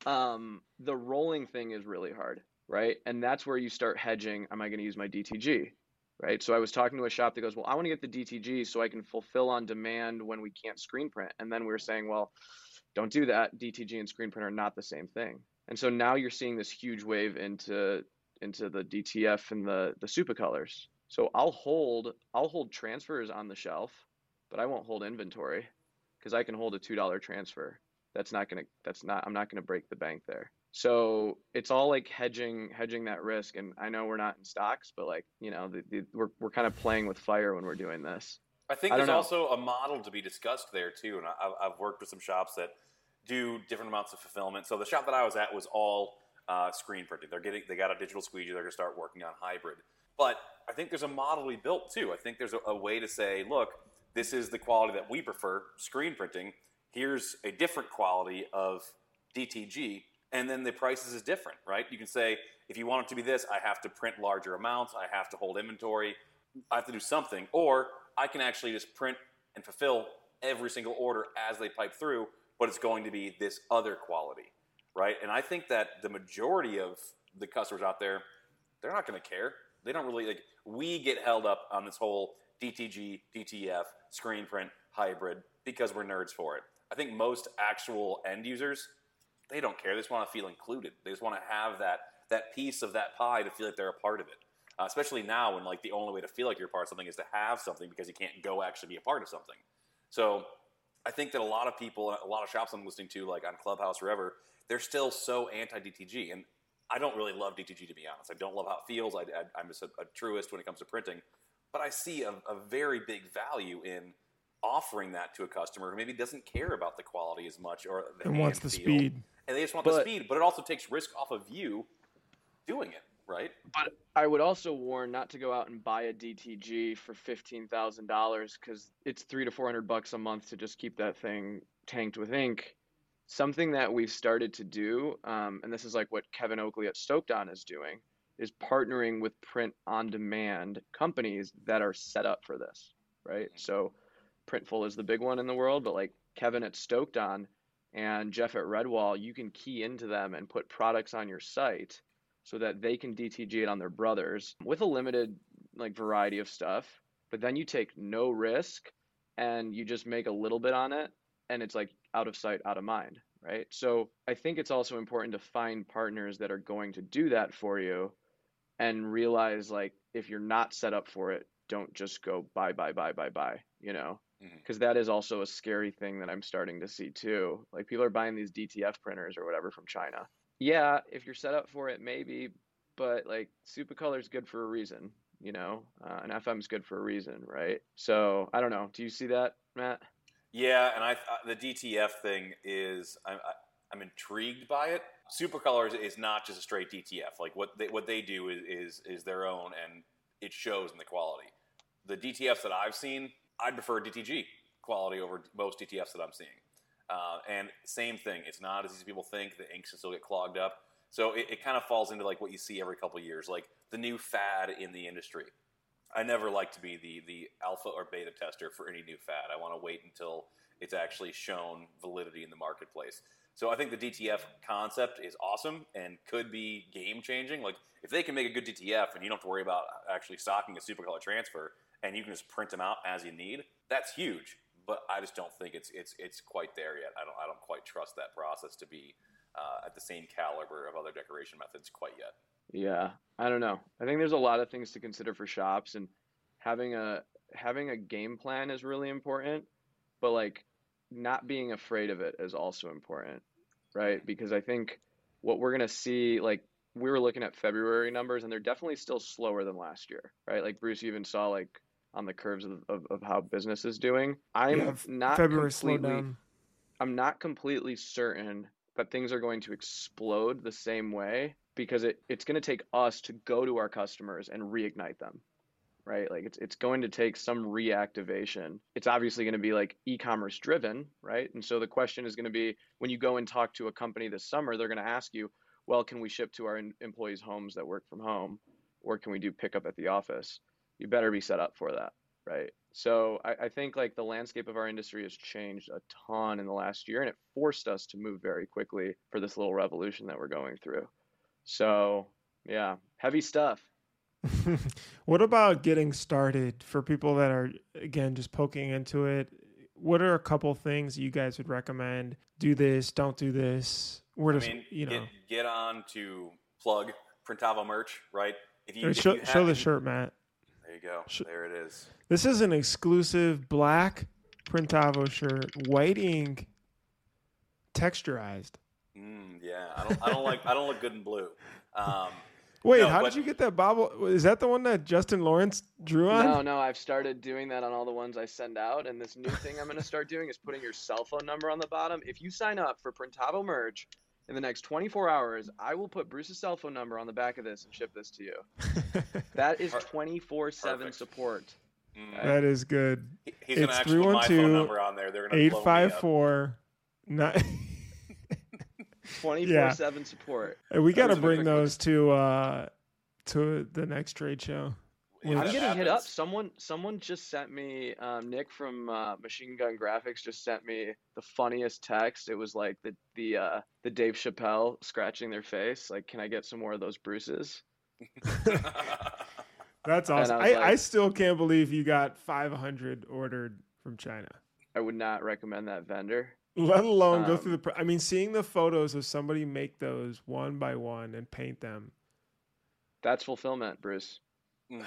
Speaker 1: Um, the rolling thing is really hard, right? And that's where you start hedging. Am I going to use my D T G, right? So I was talking to a shop that goes, well, I want to get the D T G so I can fulfill on demand when we can't screen print. And then we were saying, well, don't do that. D T G and screen print are not the same thing. And so now you're seeing this huge wave into into the D T F and the the Supacolors. So I'll hold I'll hold transfers on the shelf, but I won't hold inventory because I can hold a two dollar transfer. That's not gonna that's not I'm not gonna break the bank there. So it's all like hedging hedging that risk. And I know we're not in stocks, but like, you know, the, the, we're we're kind of playing with fire when we're doing this.
Speaker 3: I think
Speaker 1: I don't
Speaker 3: there's
Speaker 1: know.
Speaker 3: also a model to be discussed there too, and I, I've worked with some shops that do different amounts of fulfillment. So the shop that I was at was all uh, screen printing. They're getting they got a digital squeegee. They're going to start working on hybrid. But I think there's a model we built too. I think there's a, a way to say, look, this is the quality that we prefer, screen printing. Here's a different quality of D T G, and then the prices is different, right? You can say, if you want it to be this, I have to print larger amounts. I have to hold inventory. I have to do something. Or I can actually just print and fulfill every single order as they pipe through, but it's going to be this other quality, right? And I think that the majority of the customers out there, they're not going to care. They don't really, like, we get held up on this whole D T G, D T F, screen print, hybrid, because we're nerds for it. I think most actual end users, they don't care. They just want to feel included. They just want to have that that piece of that pie to feel like they're a part of it. Uh, especially now when like the only way to feel like you're a part of something is to have something, because you can't go actually be a part of something. So I think that a lot of people, a lot of shops I'm listening to, like on Clubhouse or wherever, they're still so anti-D T G. And I don't really love D T G, to be honest. I don't love how it feels. I, I, I'm just a, a truist when it comes to printing. But I see a, a very big value in offering that to a customer who maybe doesn't care about the quality as much, or the
Speaker 2: And wants the
Speaker 3: feel,
Speaker 2: speed.
Speaker 3: and they just want
Speaker 1: But-
Speaker 3: the speed. But it also takes risk off of you doing it, right?
Speaker 1: But I would also warn not to go out and buy a D T G for fifteen thousand dollars, because it's three to four hundred bucks a month to just keep that thing tanked with ink. Something that we've started to do, um, and this is like what Kevin Oakley at Stoked On is doing, is partnering with print-on-demand companies that are set up for this, right? So Printful is the big one in the world, but like Kevin at Stoked On and Jeff at Redwall, you can key into them and put products on your site so that they can D T G it on their brothers with a limited like variety of stuff. But then you take no risk and you just make a little bit on it, and it's like out of sight, out of mind, right? So I think it's also important to find partners that are going to do that for you, and realize like if you're not set up for it, don't just go buy, buy, buy, buy, buy, you know? Because that is also a scary thing that I'm starting to see too. Like people are buying these D T F printers or whatever from China. Yeah, if you're set up for it, maybe, but like Supacolor is good for a reason, you know, uh, and F M is good for a reason, right? So I don't know. Do you see that, Matt?
Speaker 3: Yeah, and I the D T F thing is I'm I, I'm intrigued by it. Supacolor is, is not just a straight D T F. Like what they what they do is, is is their own, and it shows in the quality. The D T Fs that I've seen, I'd prefer D T G quality over most D T Fs that I'm seeing. Uh, and same thing, it's not as easy as people think. The inks can still get clogged up. So it, it kind of falls into like what you see every couple of years, like the new fad in the industry. I never like to be the the alpha or beta tester for any new fad. I want to wait until it's actually shown validity in the marketplace. So I think the D T F concept is awesome and could be game changing. Like if they can make a good D T F and you don't have to worry about actually stocking a Supacolor transfer, and you can just print them out as you need, that's huge. But I just don't think it's it's it's quite there yet. I don't I don't quite trust that process to be uh, at the same caliber of other decoration methods quite yet.
Speaker 1: Yeah, I don't know. I think there's a lot of things to consider for shops, and having a having a game plan is really important, but like not being afraid of it is also important, right? Because I think what we're gonna see, like we were looking at February numbers, and they're definitely still slower than last year, right? Like Bruce even saw like on the curves of, of, of how business is doing. I'm
Speaker 2: Yeah,
Speaker 1: not
Speaker 2: February slowed
Speaker 1: completely,
Speaker 2: down.
Speaker 1: I'm not completely certain that things are going to explode the same way, because it, it's going to take us to go to our customers and reignite them, right? Like it's it's going to take some reactivation. It's obviously going to be like e-commerce driven, right? And so the question is going to be, when you go and talk to a company this summer, they're going to ask you, well, can we ship to our in- employees' homes that work from home, or can we do pickup at the office? You better be set up for that, right? So I, I think like the landscape of our industry has changed a ton in the last year, and it forced us to move very quickly for this little revolution that we're going through. So yeah, heavy stuff.
Speaker 2: What about getting started for people that are, again, just poking into it? What are a couple things you guys would recommend? Do this, don't do this. Where does,
Speaker 3: I mean,
Speaker 2: you know,
Speaker 3: get, get on to plug Printavo merch, right? If you,
Speaker 2: Hey,
Speaker 3: if
Speaker 2: show,
Speaker 3: you
Speaker 2: show the
Speaker 3: have-
Speaker 2: shirt, Matt.
Speaker 3: There you go.
Speaker 2: Sh-
Speaker 3: There it is.
Speaker 2: This is an exclusive black Printavo shirt, white ink, texturized.
Speaker 3: Mm, yeah, I don't. I don't like. I don't look good in blue. Um,
Speaker 2: Wait,
Speaker 3: no,
Speaker 2: how
Speaker 3: but,
Speaker 2: did you get that bobble? Is that the one that Justin Lawrence drew on?
Speaker 1: No, no, I've started doing that on all the ones I send out, and this new thing I'm going to start doing is putting your cell phone number on the bottom. If you sign up for Printavo merch in the next twenty-four hours, I will put Bruce's cell phone number on the back of this and ship this to you. That is twenty-four seven support.
Speaker 3: Mm.
Speaker 2: That is good.
Speaker 3: He- He's going to
Speaker 2: It's
Speaker 3: actually put my phone number on there. They're going to
Speaker 2: eight five four nine.
Speaker 1: twenty-four seven support.
Speaker 2: Hey, we got to
Speaker 1: That was
Speaker 2: bring
Speaker 1: quick
Speaker 2: those to uh, to the next trade show.
Speaker 3: Yeah,
Speaker 1: I'm
Speaker 3: that
Speaker 1: getting
Speaker 3: happens.
Speaker 1: hit up. Someone, someone just sent me. Um, Nick from uh, Machine Gun Graphics just sent me the funniest text. It was like the the uh, the Dave Chappelle scratching their face. Like, can I get some more of those Bruces?
Speaker 2: That's
Speaker 1: And
Speaker 2: awesome.
Speaker 1: I
Speaker 2: I,
Speaker 1: was
Speaker 2: I
Speaker 1: like-
Speaker 2: still can't believe you got five hundred ordered from China.
Speaker 1: I would not recommend that vendor.
Speaker 2: Let alone go
Speaker 1: Um,
Speaker 2: through the. Pr- I mean, seeing the photos of somebody make those one by one and paint them.
Speaker 1: That's fulfillment, Bruce.
Speaker 3: Mhm.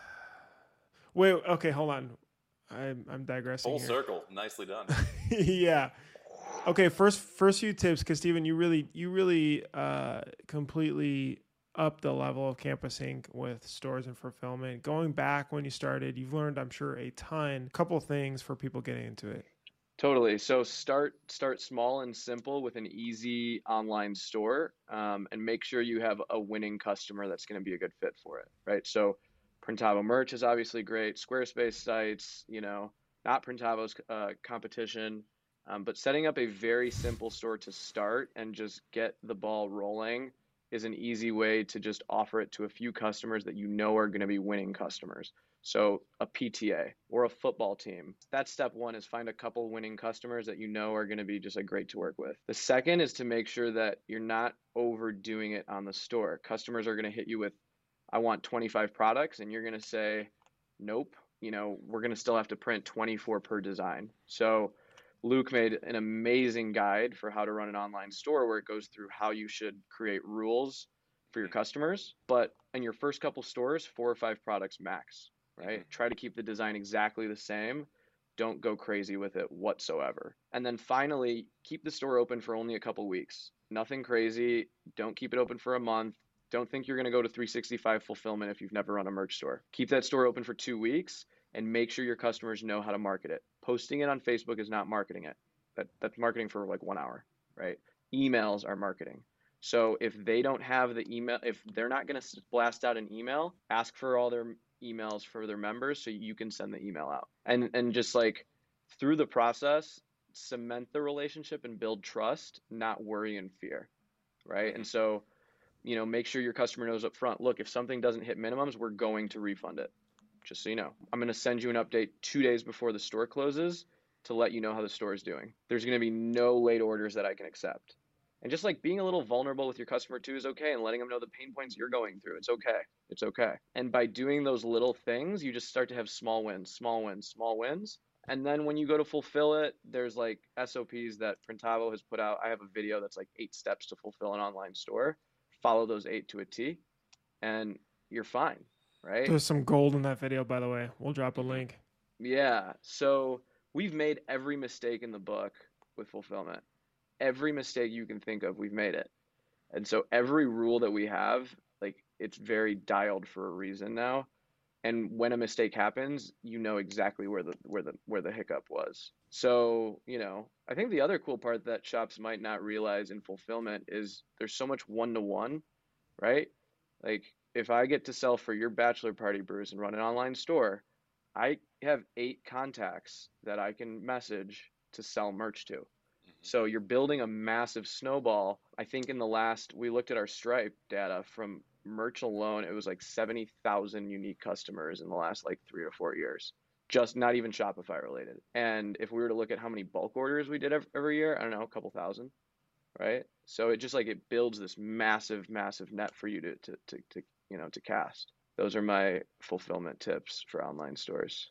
Speaker 2: Wait, okay, hold on. I'm I'm digressing
Speaker 3: Full
Speaker 2: here.
Speaker 3: circle. Nicely done.
Speaker 2: Yeah. Okay, first first few tips, because Steven, you really you really uh, completely up the level of Campus Incorporated with stores and fulfillment. Going back when you started, you've learned, I'm sure, a ton. Couple things for people getting into it.
Speaker 1: Totally. So start start small and simple with an easy online store, um, and make sure you have a winning customer that's going to be a good fit for it, right? So Printavo merch is obviously great. Squarespace sites, you know, not Printavo's uh, competition, um, but setting up a very simple store to start and just get the ball rolling is an easy way to just offer it to a few customers that you know are going to be winning customers. So a P T A or a football team. That's step one, is find a couple winning customers that you know are going to be just like great to work with. The second is to make sure that you're not overdoing it on the store. Customers are going to hit you with, I want twenty-five products, and you're going to say, nope, you know, we're going to still have to print twenty-four per design. So Luke made an amazing guide for how to run an online store where it goes through how you should create rules for your customers. But in your first couple stores, four or five products max. Right? Try to keep the design exactly the same. Don't go crazy with it whatsoever. And then finally, keep the store open for only a couple weeks. Nothing crazy. Don't keep it open for a month. Don't think you're going to go to three sixty-five fulfillment if you've never run a merch store. Keep that store open for two weeks and make sure your customers know how to market it. Posting it on Facebook is not marketing it. That, that's marketing for like one hour, right? Emails are marketing. So if they don't have the email, if they're not going to blast out an email, ask for all their emails for their members so you can send the email out. And and just like through the process, cement the relationship and build trust, not worry and fear, right? And so, you know, make sure your customer knows up front, look, if something doesn't hit minimums, we're going to refund it. Just so you know. I'm going to send you an update two days before the store closes to let you know how the store is doing. There's going to be no late orders that I can accept. And just like being a little vulnerable with your customer too is okay, and letting them know the pain points you're going through. It's okay. It's okay. And by doing those little things, you just start to have small wins, small wins, small wins. And then when you go to fulfill it, there's like S O Ps that Printavo has put out. I have a video that's like eight steps to fulfill an online store. Follow those eight to a T, and you're fine, right?
Speaker 2: There's some gold in that video, by the way. We'll drop a link.
Speaker 1: Yeah. So we've made every mistake in the book with fulfillment. Every mistake you can think of, we've made it. And so every rule that we have, like, it's very dialed for a reason now. And when a mistake happens, you know exactly where the where the where the hiccup was. So, you know, I think the other cool part that shops might not realize in fulfillment is there's so much one-to-one, right? Like, if I get to sell for your bachelor party, Bruce, and run an online store, I have eight contacts that I can message to sell merch to. So you're building a massive snowball. I think in the last, we looked at our Stripe data from merch alone, it was like seventy thousand unique customers in the last like three or four years, just not even Shopify related. And if we were to look at how many bulk orders we did every year, I don't know, a couple thousand, right? So it just like, it builds this massive, massive net for you to, to, to, to you know, to cast. Those are my fulfillment tips for online stores.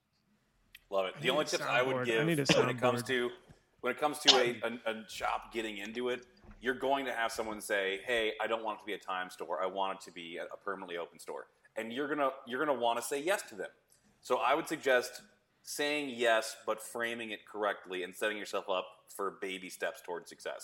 Speaker 3: Love it. The only tips I would
Speaker 2: soundboard.
Speaker 3: give
Speaker 2: I need a
Speaker 3: when it comes
Speaker 2: soundboard.
Speaker 3: to when it comes to a, a, a shop getting into it, you're going to have someone say, "Hey, I don't want it to be a time store. I want it to be a, a permanently open store," and you're gonna you're gonna want to say yes to them. So I would suggest saying yes, but framing it correctly and setting yourself up for baby steps towards success.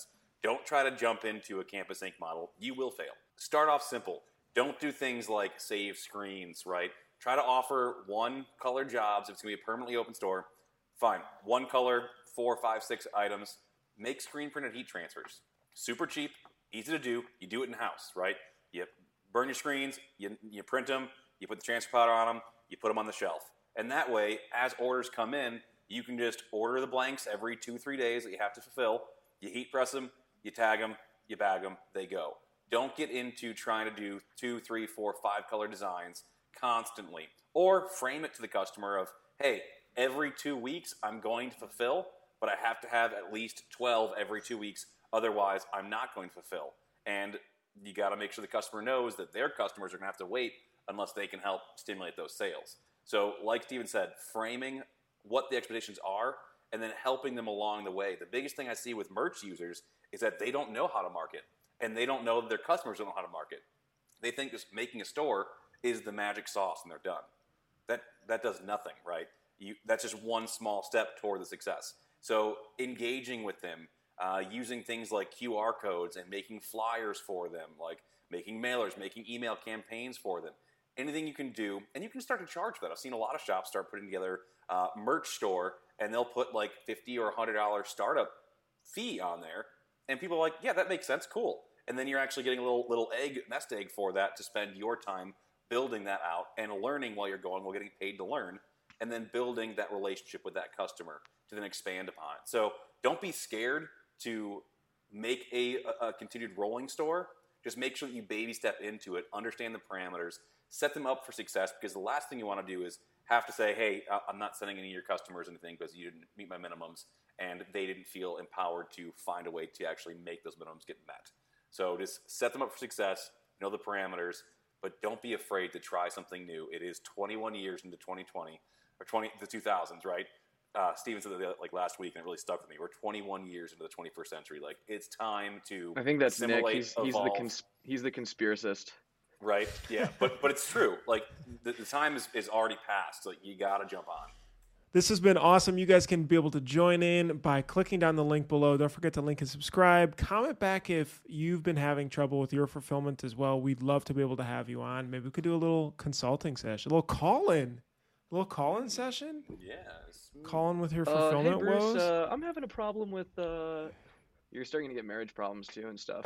Speaker 3: Don't try to jump into a Campus Ink model. You will fail. Start off simple. Don't do things like save screens, right? Try to offer one color jobs. If it's going to be a permanently open store, fine. One color, four, five, six items. Make screen printed heat transfers. Super cheap, easy to do. You do it in-house, right? You burn your screens, you, you print them, you put the transfer powder on them, you put them on the shelf. And that way, as orders come in, you can just order the blanks every two, three days that you have to fulfill. You heat press them, you tag them, you bag them, they go. Don't get into trying to do two, three, four, five color designs constantly. Or frame it to the customer of, hey, every two weeks I'm going to fulfill, but I have to have at least twelve every two weeks. Otherwise, I'm not going to fulfill. And you got to make sure the customer knows that their customers are going to have to wait unless they can help stimulate those sales. So like Steven said, framing what the expectations are and then helping them along the way. The biggest thing I see with merch users is that they don't know how to market, and they don't know that their customers don't know how to market. They think just making a store is the magic sauce and they're done. That that does nothing, right? You, that's just one small step toward the success. So engaging with them, uh, using things like Q R codes and making flyers for them, like making mailers, making email campaigns for them. Anything you can do, and you can start to charge for that. I've seen a lot of shops start putting together a merch store, and they'll put like fifty dollars or one hundred dollars startup fee on there, and people are like, yeah, that makes sense, cool. And then you're actually getting a little little egg, nest egg for that to spend your time building that out and learning while you're going, while getting paid to learn, and then building that relationship with that customer to then expand upon it. So don't be scared to make a, a continued rolling store. Just make sure that you baby step into it, understand the parameters, set them up for success, because the last thing you want to do is have to say, hey, I'm not sending any of your customers anything because you didn't meet my minimums, and they didn't feel empowered to find a way to actually make those minimums get met. So just set them up for success, know the parameters, but don't be afraid to try something new. It is twenty-one years into twenty twenty, or twenty the two thousands, right? Uh, Steven said that like last week, and it really stuck with me. We're twenty-one years into the twenty-first century. Like, it's time to
Speaker 1: I think that's Nick.
Speaker 3: assimilate,
Speaker 1: He's, he's the
Speaker 3: evolve.
Speaker 1: cons- he's the conspiracist.
Speaker 3: Right? Yeah, but but it's true. Like, the, the time is, is already passed. Like, you got to jump on.
Speaker 2: This has been awesome. You guys can be able to join in by clicking down the link below. Don't forget to link and subscribe. Comment back if you've been having trouble with your fulfillment as well. We'd love to be able to have you on. Maybe we could do a little consulting session, a little call-in, a little call-in session.
Speaker 3: Yeah.
Speaker 2: Call in with your
Speaker 1: Uh,
Speaker 2: fulfillment
Speaker 1: hey Bruce,
Speaker 2: woes.
Speaker 1: uh, I'm having a problem with. Uh... You're starting to get marriage problems too and stuff.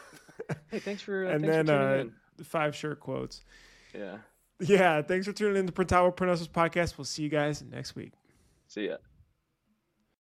Speaker 1: Hey, thanks for. Uh,
Speaker 2: and
Speaker 1: thanks
Speaker 2: then
Speaker 1: for tuning
Speaker 2: uh,
Speaker 1: in.
Speaker 2: five shirt quotes.
Speaker 1: Yeah.
Speaker 2: Yeah. Thanks for tuning in to Print Out with Print Hustles podcast. We'll see you guys next week.
Speaker 1: See ya.